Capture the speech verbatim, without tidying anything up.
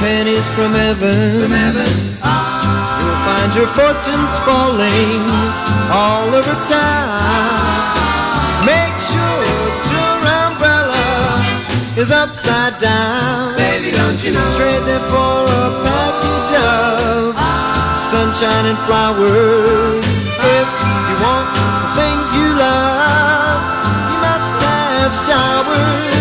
pennies from heaven. From heaven. You'll find your fortunes falling all over town. Make sure that your umbrella is upside down. Baby, don't you know? Trade them for a package of sunshine and flowers. If you want the things you love, you must have showers.